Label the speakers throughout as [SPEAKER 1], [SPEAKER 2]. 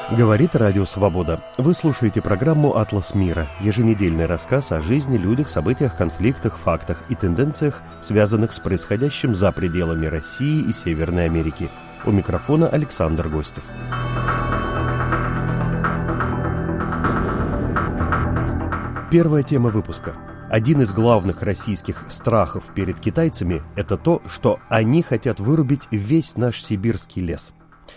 [SPEAKER 1] Говорит Радио Свобода. Вы слушаете программу «Атлас мира», еженедельный рассказ о жизни, людях, событиях, конфликтах, фактах и тенденциях, связанных с происходящим за пределами России и Северной Америки. У микрофона Александр Гостев. Первая тема выпуска. Один из главных российских страхов перед китайцами – это то, что они хотят вырубить весь наш сибирский лес.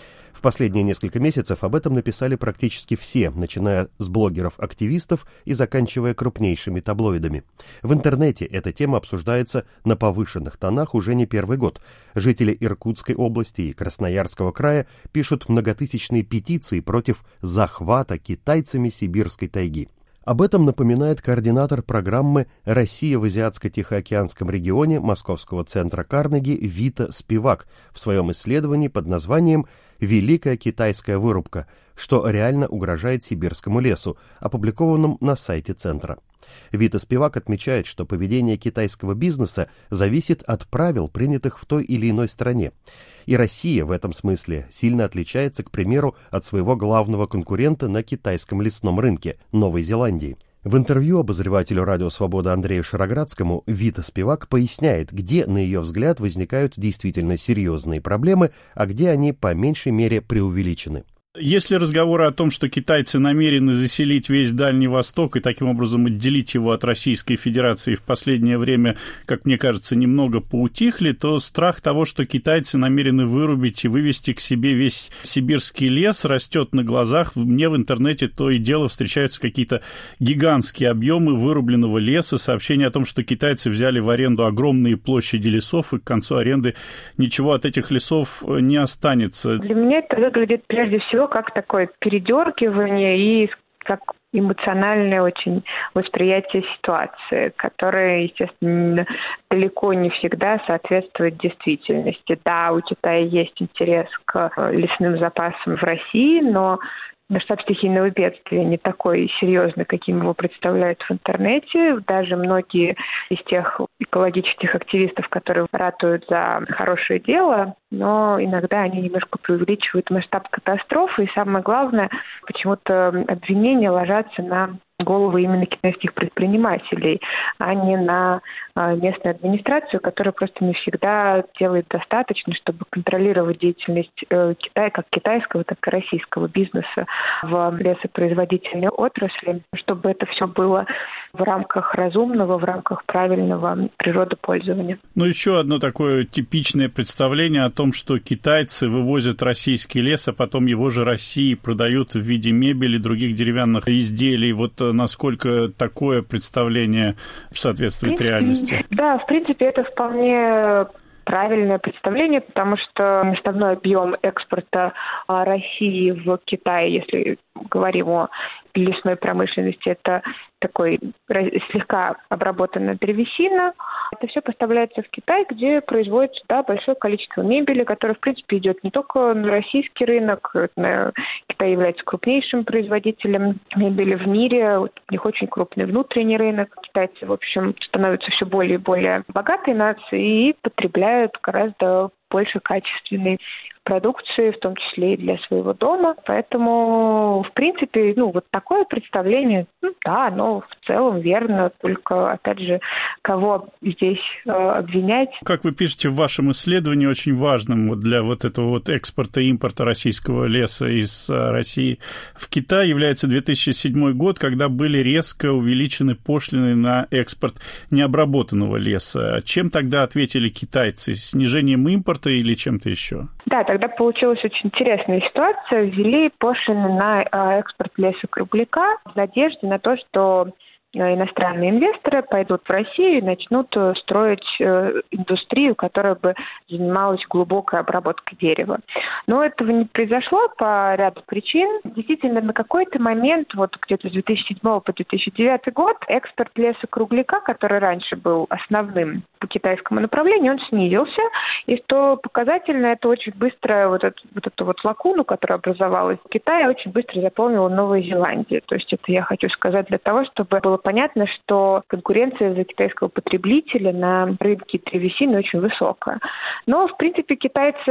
[SPEAKER 1] В последние несколько месяцев об этом написали практически все, начиная с блогеров-активистов и заканчивая крупнейшими таблоидами. В интернете эта тема обсуждается на повышенных тонах уже не первый год. Жители Иркутской области и Красноярского края пишут многотысячные петиции против захвата китайцами сибирской тайги. Об этом напоминает координатор программы «Россия в Азиатско-Тихоокеанском регионе» Московского центра Карнеги Вита Спивак в своем исследовании под названием «Великая китайская вырубка. Что реально угрожает сибирскому лесу», опубликованном на сайте центра. Вита Спивак отмечает, что поведение китайского бизнеса зависит от правил, принятых в той или иной стране. И Россия в этом смысле сильно отличается, к примеру, от своего главного конкурента на китайском лесном рынке – Новой Зеландии. В интервью обозревателю «Радио Свобода» Андрею Шароградскому Вита Спивак поясняет, где, на ее взгляд, возникают действительно серьезные проблемы, а где они по меньшей мере преувеличены.
[SPEAKER 2] Если разговоры о том, что китайцы намерены заселить весь Дальний Восток и таким образом отделить его от Российской Федерации в последнее время, как мне кажется, немного поутихли, то страх того, что китайцы намерены вырубить и вывести к себе весь сибирский лес, растет на глазах. Мне в интернете то и дело встречаются какие-то гигантские объемы вырубленного леса, сообщения о том, что китайцы взяли в аренду огромные площади лесов, и к концу аренды ничего от этих лесов не останется.
[SPEAKER 3] Для меня это выглядит прежде всего как такое передергивание и как эмоциональное очень восприятие ситуации, которое, естественно, далеко не всегда соответствует действительности. Да, у Китая есть интерес к лесным запасам в России, но масштаб стихийного бедствия не такой серьезный, каким его представляют в интернете. Даже многие из тех экологических активистов, которые ратуют за хорошее дело, но иногда они немножко преувеличивают масштаб катастрофы. И самое главное, почему-то обвинения ложатся на головы именно китайских предпринимателей, а не на местную администрацию, которая просто не всегда делает достаточно, чтобы контролировать деятельность Китая, как китайского, так и российского бизнеса в лесопроизводительной отрасли, чтобы это все было в рамках разумного, в рамках правильного природопользования.
[SPEAKER 2] Ну, еще одно такое типичное представление о том, что китайцы вывозят российский лес, а потом его же России продают в виде мебели, других деревянных изделий. Вот насколько такое представление соответствует реальности? Да,
[SPEAKER 3] в принципе, это вполне правильное представление, потому что основной объем экспорта России в Китай, если говорим о лесной промышленности, это такой слегка обработанная древесина. Это все поставляется в Китай, где производится большое количество мебели, которая, в принципе, идет не только на российский рынок. Китай является крупнейшим производителем мебели в мире. У них очень крупный внутренний рынок. Китайцы, в общем, становятся все более и более богатой нацией и потребляют гораздо больше качественной продукции, в том числе и для своего дома. Поэтому, в принципе, вот такое представление, оно в целом верно, только, опять же, кого здесь обвинять.
[SPEAKER 2] Как вы пишете в вашем исследовании, очень важным для этого экспорта и импорта российского леса из России в Китай является 2007 год, когда были резко увеличены пошлины на экспорт необработанного леса. Чем тогда ответили китайцы? Снижением импорта или чем-то еще?
[SPEAKER 3] Да, тогда получилась очень интересная ситуация. Ввели пошлины на экспорт леса-кругляка в надежде на то, что иностранные инвесторы пойдут в Россию и начнут строить индустрию, которая бы занималась глубокой обработкой дерева. Но этого не произошло по ряду причин. Действительно, на какой-то момент, где-то с 2007 по 2009 год, экспорт леса-кругляка, который раньше был основным по китайскому направлению, он снизился. И что показательно, это очень быстро, эту лакуну, которая образовалась в Китае, очень быстро заполнила Новая Зеландия. То есть это я хочу сказать для того, чтобы было понятно, что конкуренция за китайского потребителя на рынке древесины очень высокая. Но, в принципе, китайцы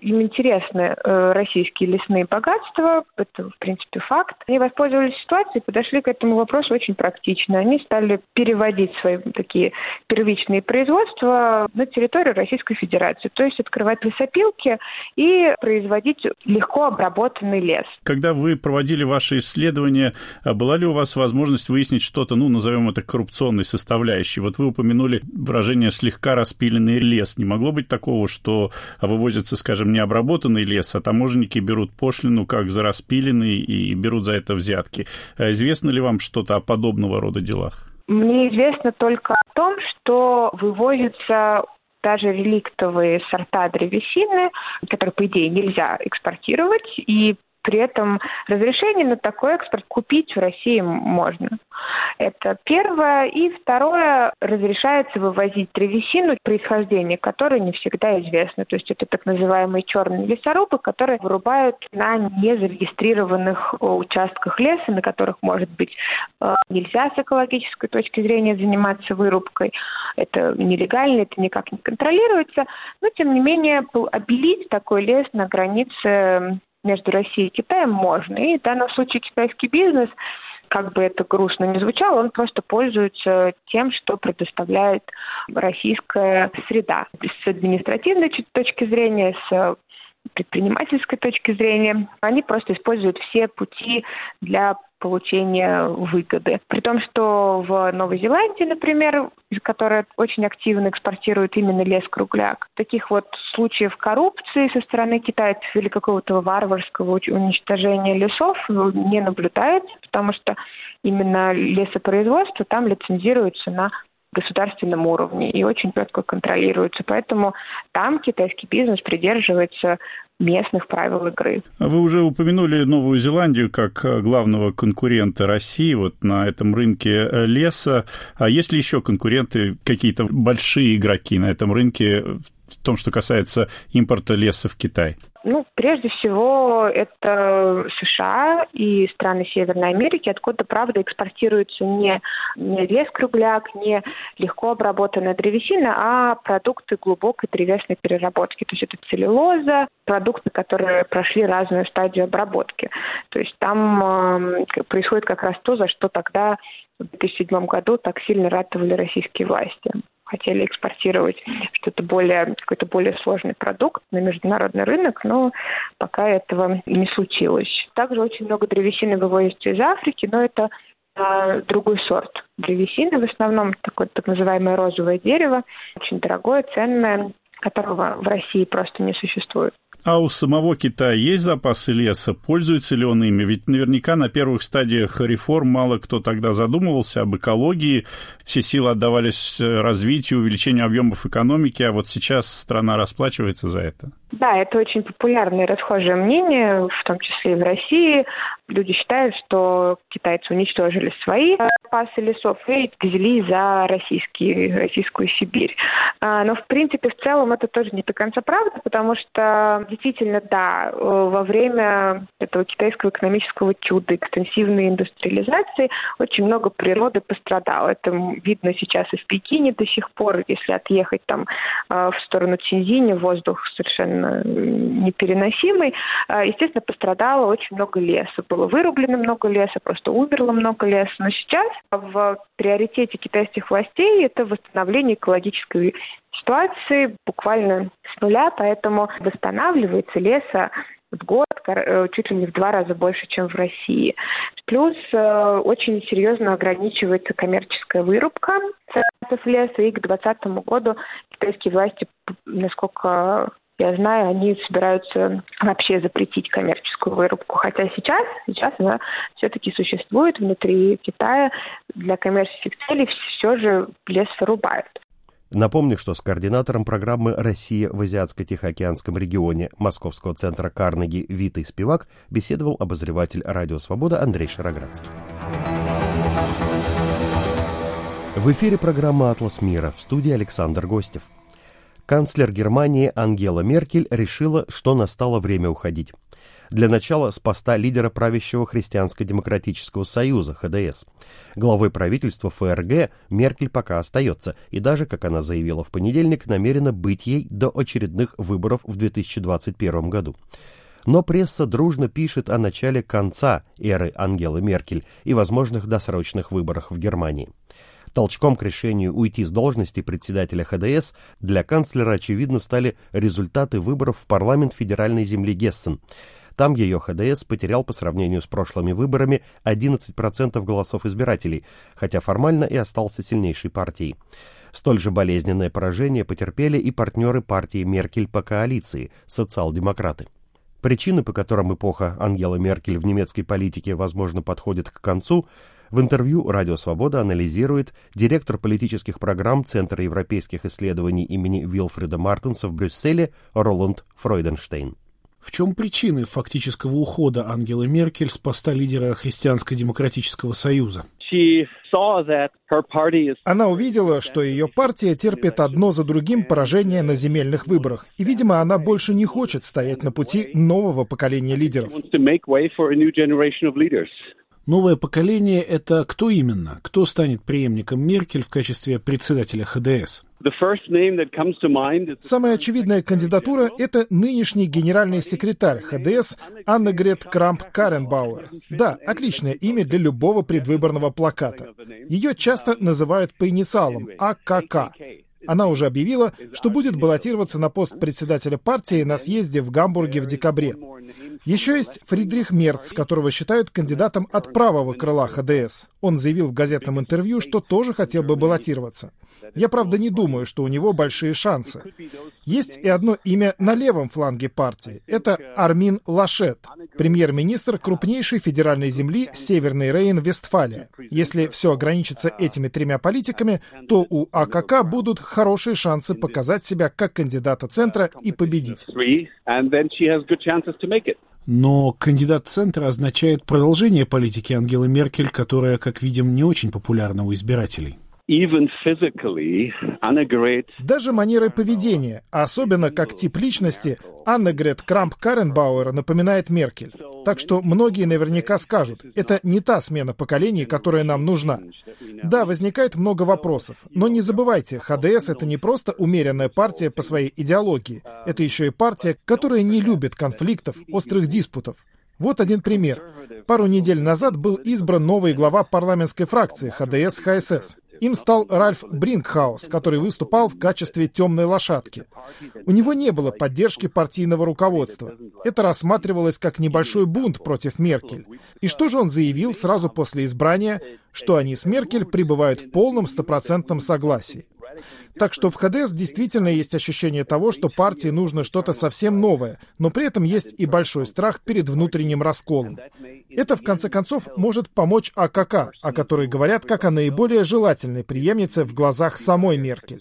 [SPEAKER 3] им интересны российские лесные богатства, это, в принципе, факт. Они воспользовались ситуацией и подошли к этому вопросу очень практично. Они стали переводить свои такие первичные производства на территорию Российской Федерации, то есть открывать лесопилки и производить легко обработанный лес.
[SPEAKER 2] Когда вы проводили ваши исследования, была ли у вас возможность выяснить что-то, назовем это коррупционной составляющей? Вот вы упомянули выражение «слегка распиленный лес». Не могло быть такого, что вывозится, скажем, необработанный лес, а таможенники берут пошлину как за распиленный и берут за это взятки? Известно ли вам что-то о подобного рода делах?
[SPEAKER 3] Мне известно только о том, что вывозятся даже реликтовые сорта древесины, которые, по идее, нельзя экспортировать, и при этом разрешение на такой экспорт купить в России можно. Это первое. И второе, разрешается вывозить древесину, происхождение которой не всегда известно. То есть это так называемые черные лесорубы, которые вырубают на незарегистрированных участках леса, на которых, может быть, нельзя с экологической точки зрения заниматься вырубкой. Это нелегально, это никак не контролируется. Но, тем не менее, обелить такой лес на границе между Россией и Китаем можно. И в данном случае китайский бизнес, как бы это грустно ни звучало, он просто пользуется тем, что предоставляет российская среда. С административной точки зрения, с предпринимательской точки зрения, они просто используют все пути для получения выгоды. При том, что в Новой Зеландии, например, которая очень активно экспортирует именно лес-кругляк, таких вот случаев коррупции со стороны китайцев или какого-то варварского уничтожения лесов не наблюдается, потому что именно лесопроизводство там лицензируется на государственном уровне и очень четко контролируется. Поэтому там китайский бизнес придерживается местных правил игры.
[SPEAKER 2] Вы уже упомянули Новую Зеландию как главного конкурента России вот на этом рынке леса. А есть ли еще конкуренты, какие-то большие игроки на этом рынке в том, что касается импорта леса в Китай?
[SPEAKER 3] Прежде всего, это США и страны Северной Америки, откуда, правда, экспортируется не лес-кругляк, не легко обработанная древесина, а продукты глубокой древесной переработки. То есть это целлюлоза, продукты, которые прошли разную стадию обработки. То есть там происходит как раз то, за что тогда в 2007 году так сильно ратовали российские власти. Хотели экспортировать какой-то более сложный продукт на международный рынок, но пока этого не случилось. Также очень много древесины вывозится из Африки, но это другой сорт древесины, в основном такое так называемое розовое дерево, очень дорогое, ценное, которого в России просто не существует.
[SPEAKER 2] А у самого Китая есть запасы леса? Пользуется ли он ими? Ведь наверняка на первых стадиях реформ мало кто тогда задумывался об экологии. Все силы отдавались развитию, увеличению объемов экономики, а вот сейчас страна расплачивается за это.
[SPEAKER 3] Да, это очень популярное расхожее мнение, в том числе и в России. Люди считают, что китайцы уничтожили свои запасы лесов и взяли за российскую Сибирь. Но, в принципе, в целом это тоже не до конца правда, потому что действительно, да, во время этого китайского экономического чуда, экстенсивной индустриализации очень много природы пострадало. Это видно сейчас и в Пекине до сих пор. Если отъехать там в сторону Цзиньцзиня, воздух совершенно непереносимый. Естественно, пострадало очень много леса. Было вырублено много леса, просто умерло много леса. Но сейчас в приоритете китайских властей это восстановление экологической ситуации буквально с нуля, поэтому восстанавливается леса в год чуть ли не в 2 раза больше, чем в России. Плюс очень серьезно ограничивается коммерческая вырубка запасов леса, и к 2020 году китайские власти, насколько я знаю, они собираются вообще запретить коммерческую вырубку. Хотя сейчас она все-таки существует внутри Китая. Для коммерческих целей все же лес вырубают.
[SPEAKER 1] Напомню, что с координатором программы «Россия в Азиатско-Тихоокеанском регионе» Московского центра Карнеги Витой Спивак беседовал обозреватель «Радио Свобода» Андрей Шароградский. В эфире программа «Атлас мира», в студии Александр Гостев. канцлер Германии Ангела Меркель решила, что настало время уходить. Для начала с поста лидера правящего Христианско-демократического союза, ХДС. Главой правительства ФРГ Меркель пока остается, и даже, как она заявила в понедельник, намерена быть ей до очередных выборов в 2021 году. Но пресса дружно пишет о начале конца эры Ангелы Меркель и возможных досрочных выборах в Германии. Толчком к решению уйти с должности председателя ХДС для канцлера, очевидно, стали результаты выборов в парламент федеральной земли Гессен. Там ее ХДС потерял по сравнению с прошлыми выборами 11% голосов избирателей, хотя формально и остался сильнейшей партией. Столь же болезненное поражение потерпели и партнеры партии Меркель по коалиции – социал-демократы. Причины, по которым эпоха Ангелы Меркель в немецкой политике, возможно, подходит к концу, в интервью «Радио Свобода» анализирует директор политических программ Центра европейских исследований имени Вильфреда Мартенса в Брюсселе Роланд Фройденштейн.
[SPEAKER 4] В чем причины фактического ухода Ангелы Меркель с поста лидера Христианско-демократического союза?
[SPEAKER 5] Она увидела, что ее партия терпит одно за другим поражения на земельных выборах, и, видимо, она больше не хочет стоять на пути нового поколения лидеров.
[SPEAKER 4] Новое поколение — это кто именно? Кто станет преемником Меркель в качестве председателя ХДС?
[SPEAKER 5] Самая очевидная кандидатура — это нынешний генеральный секретарь ХДС Аннегрет Крамп-Карренбауэр. Да, отличное имя для любого предвыборного плаката. Ее часто называют по инициалам АКК. Она уже объявила, что будет баллотироваться на пост председателя партии на съезде в Гамбурге в декабре. Еще есть Фридрих Мерц, которого считают кандидатом от правого крыла ХДС. Он заявил в газетном интервью, что тоже хотел бы баллотироваться. Я, правда, не думаю, что у него большие шансы. Есть и одно имя на левом фланге партии. Это Армин Лашет, премьер-министр крупнейшей федеральной земли Северный Рейн-Вестфалия. Если все ограничится этими тремя политиками, то у АКК будут хорошие шансы показать себя как кандидата центра и победить.
[SPEAKER 4] Но кандидат центра означает продолжение политики Ангелы Меркель, которая, как видим, не очень популярна у избирателей.
[SPEAKER 5] Даже манерой поведения, а особенно как тип личности, Аннегрет Крамп-Карренбауэр напоминает Меркель. Так что многие наверняка скажут, это не та смена поколений, которая нам нужна. Да, возникает много вопросов, но не забывайте, ХДС — это не просто умеренная партия по своей идеологии, это еще и партия, которая не любит конфликтов, острых диспутов. Вот один пример. Пару недель назад был избран новый глава парламентской фракции ХДС-ХСС. Им стал Ральф Брингхаус, который выступал в качестве темной лошадки. У него не было поддержки партийного руководства. Это рассматривалось как небольшой бунт против Меркель. И что же он заявил сразу после избрания? Что они с Меркель пребывают в полном 100% согласии. Так что в ХДС действительно есть ощущение того, что партии нужно что-то совсем новое, но при этом есть и большой страх перед внутренним расколом. Это, в конце концов, может помочь АКК, о которой говорят как о наиболее желательной преемнице в глазах самой Меркель.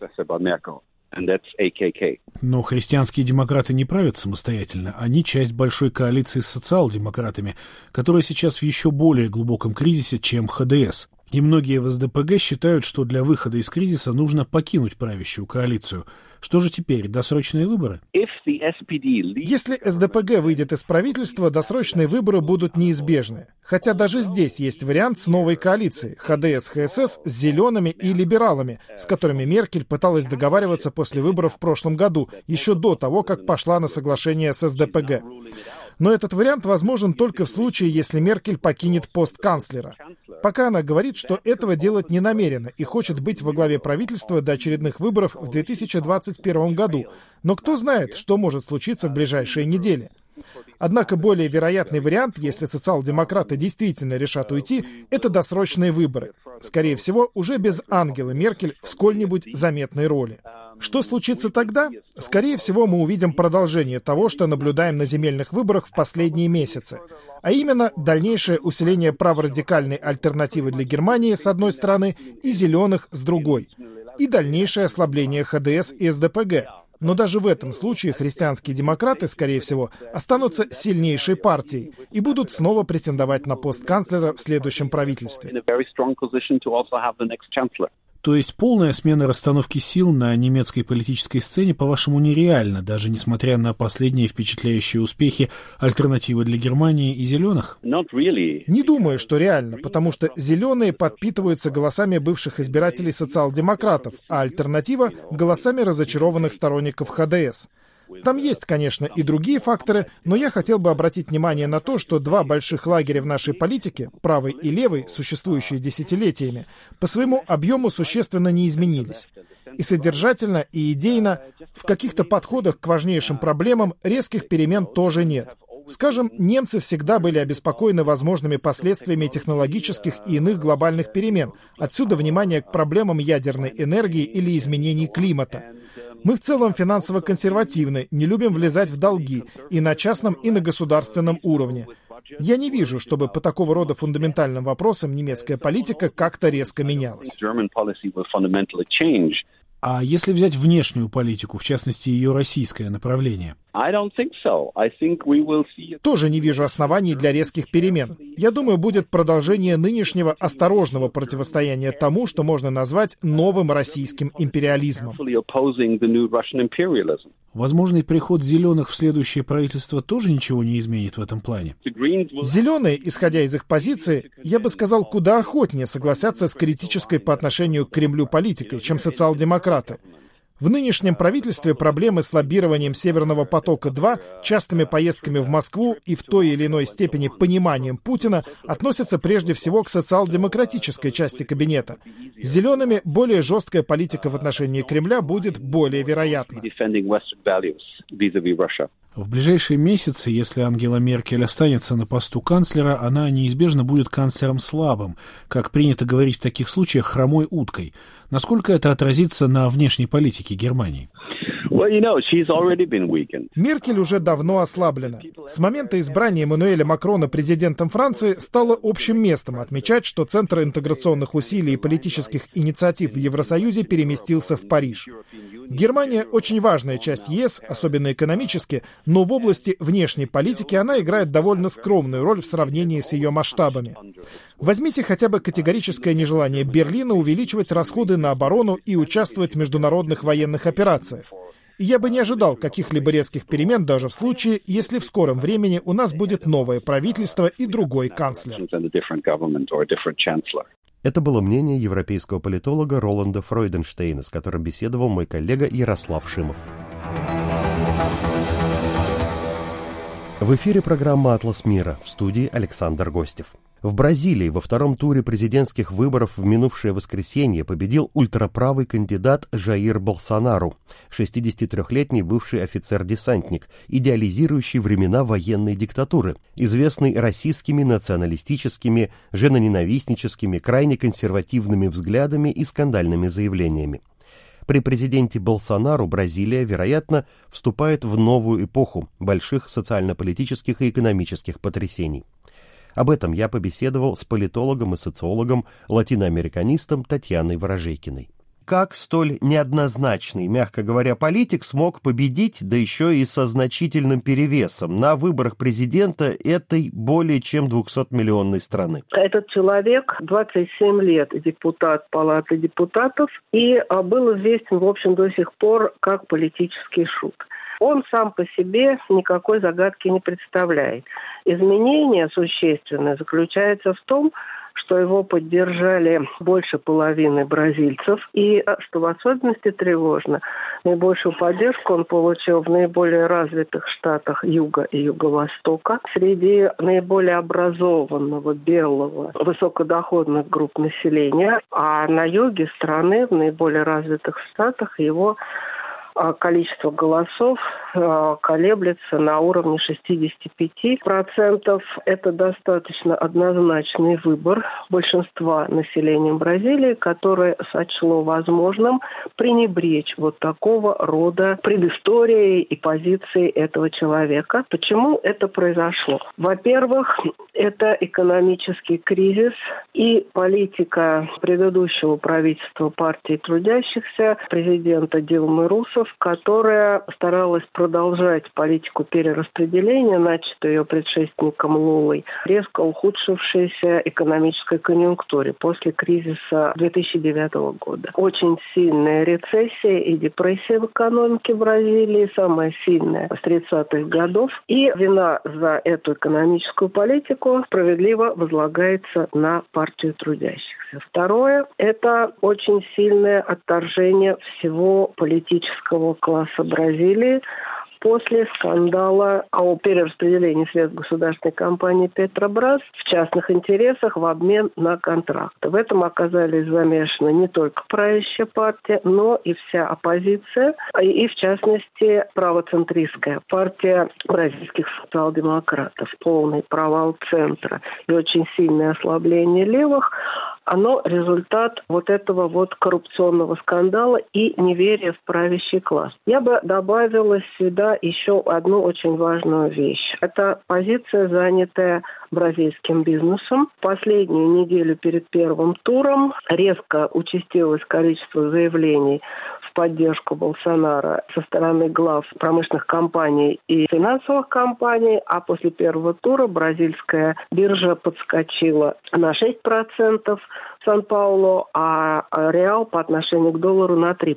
[SPEAKER 4] Но христианские демократы не правят самостоятельно. Они часть большой коалиции с социал-демократами, которая сейчас в еще более глубоком кризисе, чем ХДС. И многие в СДПГ считают, что для выхода из кризиса нужно покинуть правящую коалицию. Что же теперь, досрочные выборы?
[SPEAKER 5] Если СДПГ выйдет из правительства, досрочные выборы будут неизбежны. Хотя даже здесь есть вариант с новой коалицией ХДС-ХСС с зелеными и либералами, с которыми Меркель пыталась договариваться после выборов в прошлом году, еще до того, как пошла на соглашение с СДПГ. Но этот вариант возможен только в случае, если Меркель покинет пост канцлера. Пока она говорит, что этого делать не намерена и хочет быть во главе правительства до очередных выборов в 2021 году. Но кто знает, что может случиться в ближайшие недели. Однако более вероятный вариант, если социал-демократы действительно решат уйти, это досрочные выборы. Скорее всего, уже без Ангелы Меркель в сколь-нибудь заметной роли. Что случится тогда? Скорее всего, мы увидим продолжение того, что наблюдаем на земельных выборах в последние месяцы. А именно, дальнейшее усиление праворадикальной альтернативы для Германии с одной стороны и зеленых с другой. И дальнейшее ослабление ХДС и СДПГ. Но даже в этом случае христианские демократы, скорее всего, останутся сильнейшей партией и будут снова претендовать на пост канцлера в следующем правительстве.
[SPEAKER 4] То есть полная смена расстановки сил на немецкой политической сцене, по-вашему, нереальна, даже несмотря на последние впечатляющие успехи альтернативы для Германии и «зеленых»?
[SPEAKER 5] Не думаю, что реально, потому что «зеленые» подпитываются голосами бывших избирателей социал-демократов, а альтернатива — голосами разочарованных сторонников ХДС. Там есть, конечно, и другие факторы, но я хотел бы обратить внимание на то, что два больших лагеря в нашей политике, правый и левый, существующие десятилетиями, по своему объему существенно не изменились. И содержательно, и идейно, в каких-то подходах к важнейшим проблемам резких перемен тоже нет. Скажем, немцы всегда были обеспокоены возможными последствиями технологических и иных глобальных перемен. Отсюда внимание к проблемам ядерной энергии или изменений климата. Мы в целом финансово консервативны, не любим влезать в долги и на частном, и на государственном уровне. Я не вижу, чтобы по такого рода фундаментальным вопросам немецкая политика как-то резко менялась.
[SPEAKER 4] А если взять внешнюю политику, в частности, ее российское направление?
[SPEAKER 5] Тоже не вижу оснований для резких перемен. Я думаю, будет продолжение нынешнего осторожного противостояния тому, что можно назвать новым российским империализмом.
[SPEAKER 4] Возможный приход «зеленых» в следующее правительство тоже ничего не изменит в этом плане?
[SPEAKER 5] «Зеленые», исходя из их позиции, я бы сказал, куда охотнее согласятся с критической по отношению к Кремлю политикой, чем социал-демократы. В нынешнем правительстве проблемы с лоббированием «Северного потока-2», частыми поездками в Москву и в той или иной степени пониманием Путина относятся прежде всего к социал-демократической части кабинета. С «зелеными» более жесткая политика в отношении Кремля будет более вероятна.
[SPEAKER 4] В ближайшие месяцы, если Ангела Меркель останется на посту канцлера, она неизбежно будет канцлером слабым, как принято говорить в таких случаях, хромой уткой. Насколько это отразится на внешней политике Германии?
[SPEAKER 5] Меркель уже давно ослаблена. С момента избрания Эммануэля Макрона президентом Франции стало общим местом отмечать, что центр интеграционных усилий и политических инициатив в Евросоюзе переместился в Париж. Германия очень важная часть ЕС, особенно экономически, но в области внешней политики она играет довольно скромную роль в сравнении с ее масштабами. Возьмите хотя бы категорическое нежелание Берлина увеличивать расходы на оборону и участвовать в международных военных операциях. И я бы не ожидал каких-либо резких перемен даже в случае, если в скором времени у нас будет новое правительство и другой канцлер.
[SPEAKER 1] Это было мнение европейского политолога Роланда Фройденштейна, с которым беседовал мой коллега Ярослав Шимов. В эфире программа «Атлас мира», в студии Александр Гостев. В Бразилии во втором туре президентских выборов в минувшее воскресенье победил ультраправый кандидат Жаир Болсонару, 63-летний бывший офицер-десантник, идеализирующий времена военной диктатуры, известный расистскими, националистическими, женоненавистническими, крайне консервативными взглядами и скандальными заявлениями. При президенте Болсонару Бразилия, вероятно, вступает в новую эпоху больших социально-политических и экономических потрясений. Об этом я побеседовал с политологом и социологом, латиноамериканистом Татьяной Ворожейкиной. Как столь неоднозначный, мягко говоря, политик смог победить, да еще и со значительным перевесом на выборах президента этой более чем 200-миллионной страны?
[SPEAKER 6] Этот человек 27 лет депутат Палаты депутатов и был известен, в общем, до сих пор как политический шут. Он сам по себе никакой загадки не представляет. Изменение существенное заключается в том, что его поддержали больше половины бразильцев. И, что в особенности тревожно, наибольшую поддержку он получил в наиболее развитых штатах Юга и Юго-Востока. Среди наиболее образованного, белого, высокодоходных групп населения. А на юге страны, в наиболее развитых штатах, его количество голосов колеблется на уровне 65%. Это достаточно однозначный выбор большинства населения Бразилии, которое сочло возможным пренебречь вот такого рода предысторией и позицией этого человека. Почему это произошло? Во-первых, это экономический кризис и политика предыдущего правительства партии трудящихся, президента Дилмы Русефф, которая старалась продолжать политику перераспределения, начатую ее предшественником Лулой, резко ухудшившейся экономической конъюнктуре после кризиса 2009 года. Очень сильная рецессия и депрессия в экономике Бразилии, самая сильная с 30-х годов. И вина за эту экономическую политику справедливо возлагается на партию трудящихся. Второе – это очень сильное отторжение всего политического класса Бразилии после скандала о перераспределении средств государственной компании «Петробрас» в частных интересах в обмен на контракты. В этом оказались замешаны не только правящая партия, но и вся оппозиция, и в частности правоцентристская партия бразильских социал-демократов. Полный провал центра и очень сильное ослабление левых – оно результат вот этого вот коррупционного скандала и неверия в правящий класс. Я бы добавила сюда еще одну очень важную вещь. Это позиция, занятая бразильским бизнесом. Последнюю неделю перед первым туром резко участилось количество заявлений в поддержку Болсонaro со стороны глав промышленных компаний и финансовых компаний, а после первого тура бразильская биржа подскочила на 6% в Сан-Паулу, а реал по отношению к доллару на 3%.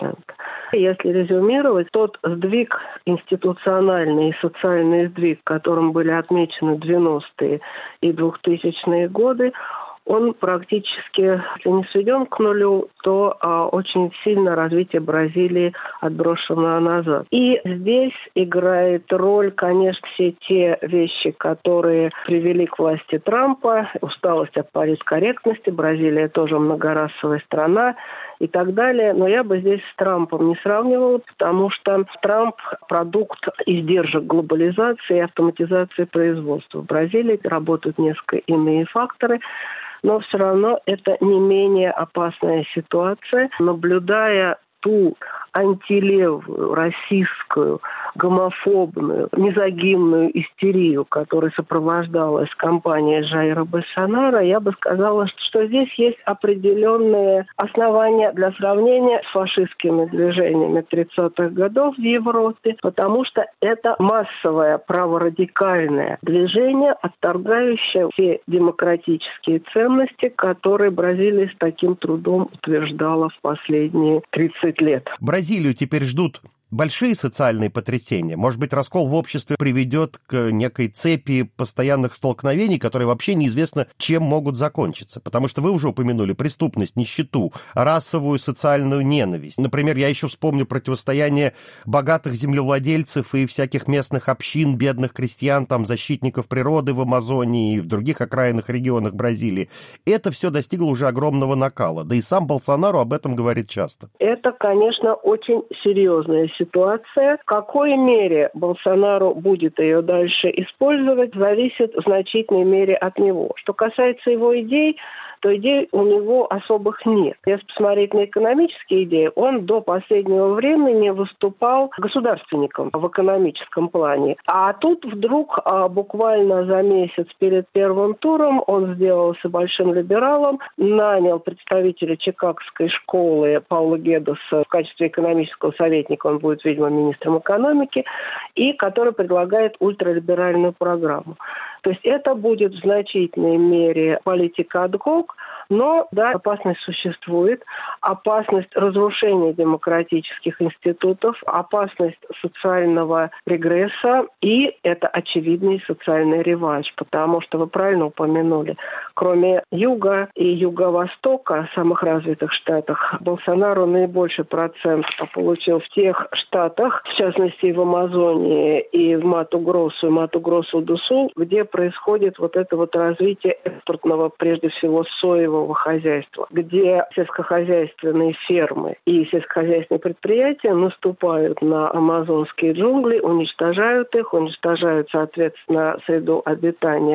[SPEAKER 6] Если резюмировать, тот сдвиг институциональный и социальный сдвиг, которым были отмечены 90-е и 2000-е годы, он практически, если не сведен к нулю, то очень сильно развитие Бразилии отброшено назад. И здесь играет роль, конечно, все те вещи, которые привели к власти Трампа, усталость от политкорректности, Бразилия тоже многорасовая страна и так далее. Но я бы здесь с Трампом не сравнивала, потому что Трамп – продукт издержек глобализации и автоматизации производства. В Бразилии работают несколько иные факторы, но все равно это не менее опасная ситуация. Наблюдая ту антилевую, расистскую, гомофобную, мизогинную истерию, которая сопровождалась кампанией Жаира Болсонaro, я бы сказала, что здесь есть определенные основания для сравнения с фашистскими движениями 30-х годов в Европе, потому что это массовое праворадикальное движение, отторгающее все демократические ценности, которые Бразилия с таким трудом утверждала в последние 30 лет.
[SPEAKER 1] Бразилию теперь ждут большие социальные потрясения. Может быть, раскол в обществе приведет к некой цепи постоянных столкновений, которые вообще неизвестно, чем могут закончиться. Потому что вы уже упомянули преступность, нищету, расовую социальную ненависть. Например, я еще вспомню противостояние богатых землевладельцев и всяких местных общин, бедных крестьян, там, защитников природы в Амазонии и в других окраинных регионах Бразилии. Это все достигло уже огромного накала. Да и сам Болсонaro об этом говорит часто.
[SPEAKER 6] Это, конечно, очень серьезная ситуация. В какой мере Болсонaro будет ее дальше использовать, зависит в значительной мере от него. Что касается его идей, то идей у него особых нет. Если посмотреть на экономические идеи, он до последнего времени выступал государственником в экономическом плане. А тут вдруг буквально за месяц перед первым туром он сделался большим либералом, нанял представителя Чикагской школы Паула Гедеса в качестве экономического советника, он будет, видимо, министром экономики, и который предлагает ультралиберальную программу. То есть это будет в значительной мере политика ад-гок, но, да, опасность существует. Опасность разрушения демократических институтов, опасность социального регресса, и это очевидный социальный реванш, потому что вы правильно упомянули, кроме Юга и Юго-Востока, самых развитых штатах, Болсонaro наибольший процент получил в тех штатах, в частности в Амазонии и в Мату-Гроссу, и Мату-Гроссу-ду-Сул, где происходит вот это вот развитие экспортного, прежде всего, соевого хозяйства, где сельскохозяйственные фермы и сельскохозяйственные предприятия наступают на амазонские джунгли, уничтожают их, уничтожают, соответственно, среду обитания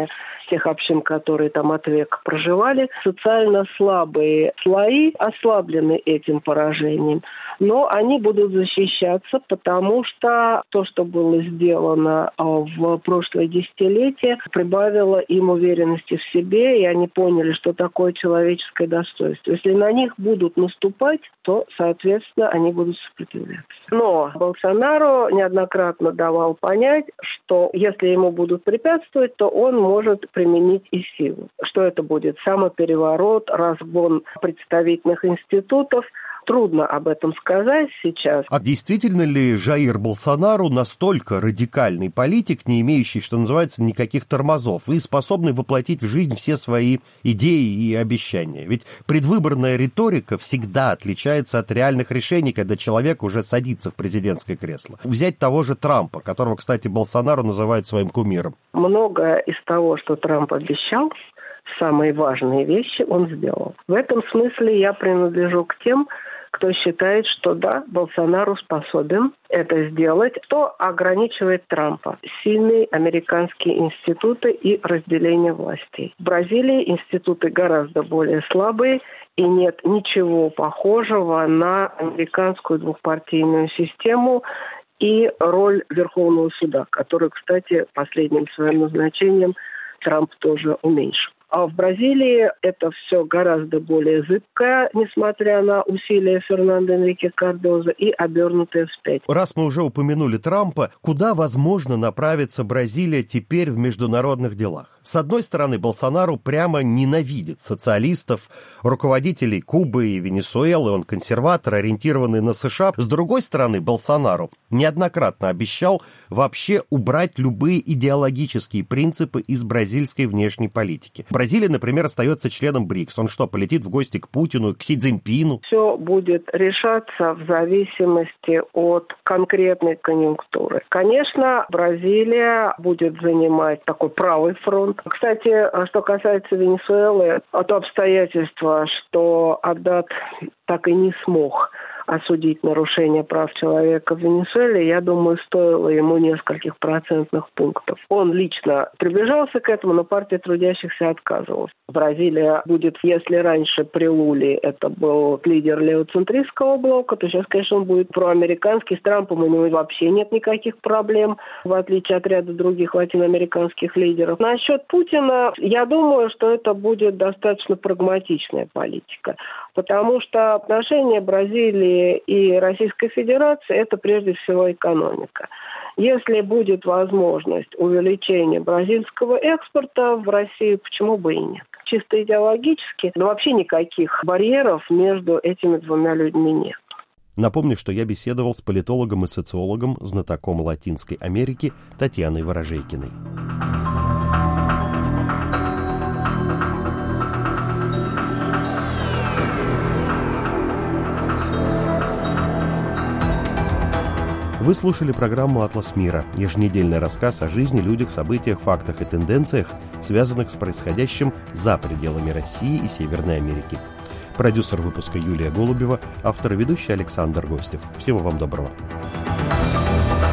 [SPEAKER 6] тех общин, которые там от века проживали. Социально слабые слои ослаблены этим поражением, но они будут защищаться, потому что то, что было сделано в прошлое десятилетие, прибавило им уверенности в себе, и они поняли, что такое человеческое достоинство. Если на них будут наступать, то, соответственно, они будут сопротивляться. Но Болсонару неоднократно давал понять, что если ему будут препятствовать, то он может применить и силу. Что это будет? Самопереворот, разгон представительных институтов. Трудно об этом сказать сейчас.
[SPEAKER 1] А действительно ли Жаир Болсонару настолько радикальный политик, не имеющий, что называется, никаких тормозов, и способный воплотить в жизнь все свои идеи и обещания? Ведь предвыборная риторика всегда отличается от реальных решений, когда человек уже садится в президентское кресло. Взять того же Трампа, которого, кстати, Болсонару называет своим кумиром.
[SPEAKER 6] Многое из того, что Трамп обещал, самые важные вещи он сделал. В этом смысле я принадлежу к тем, кто считает, что да, Болсонару способен это сделать, что ограничивает Трампа. Сильные американские институты и разделение властей. В Бразилии институты гораздо более слабые, и нет ничего похожего на американскую двухпартийную систему и роль Верховного суда, которую, кстати, последним своим назначением Трамп тоже уменьшил. А в Бразилии это все гораздо более зыбкое, несмотря на усилия Фернандо Энрике Кардозо, и обернутое вспять.
[SPEAKER 1] Раз мы уже упомянули Трампа, куда, возможно, направится Бразилия теперь в международных делах? С одной стороны, Болсонару прямо ненавидит социалистов, руководителей Кубы и Венесуэлы, он консерватор, ориентированный на США. С другой стороны, Болсонару неоднократно обещал вообще убрать любые идеологические принципы из бразильской внешней политики. Бразилия, например, остается членом БРИКС. Он что, полетит в гости к Путину, к Си Цзиньпину?
[SPEAKER 6] Все будет решаться в зависимости от конкретной конъюнктуры. Конечно, Бразилия будет занимать такой правый фронт. Кстати, что касается Венесуэлы, то обстоятельство, что Аддат так и не смог осудить нарушение прав человека в Венесуэле, я думаю, стоило ему нескольких процентных пунктов. Он лично приближался к этому, но партия трудящихся отказывалась. Бразилия будет, если раньше при Луле это был лидер левоцентристского блока, то сейчас, конечно, он будет проамериканский. С Трампом у него вообще нет никаких проблем, в отличие от ряда других латиноамериканских лидеров. Насчет Путина, я думаю, что это будет достаточно прагматичная политика, потому что отношения Бразилии и Российской Федерации – это прежде всего экономика. Если будет возможность увеличения бразильского экспорта в Россию, почему бы и нет? Чисто идеологически, но вообще никаких барьеров между этими двумя людьми нет.
[SPEAKER 1] Напомню, что я беседовал с политологом и социологом, знатоком Латинской Америки Татьяной Ворожейкиной. Вы слушали программу «Атлас мира», еженедельный рассказ о жизни, людях, событиях, фактах и тенденциях, связанных с происходящим за пределами России и Северной Америки. Продюсер выпуска Юлия Голубева, автор и ведущий Александр Гостев. Всего вам доброго.